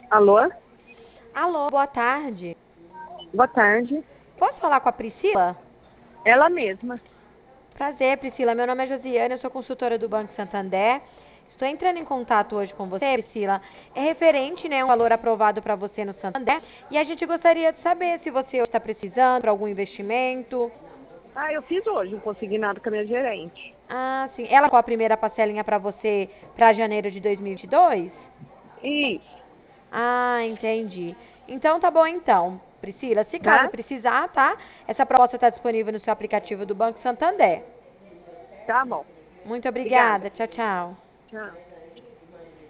Alô? Alô, boa tarde. Boa tarde. Posso falar com a Priscila? Ela mesma. Prazer, Priscila. Meu nome é Josiane, eu sou consultora do Banco Santander. Estou entrando em contato hoje com você, Priscila. É referente, né, um valor aprovado para você no Santander. E a gente gostaria de saber se você está precisando para algum investimento. Ah, eu fiz hoje um consignado com a minha gerente. Ah, sim. Ela com a primeira parcelinha para você para janeiro de 2022? Isso, Ah, entendi. Então tá bom então, Priscila. Se caso tá? precisar, tá? Essa proposta está disponível no seu aplicativo do Banco Santander. Tá bom. Muito Obrigada. obrigada. Tchau, tchau. Tchau.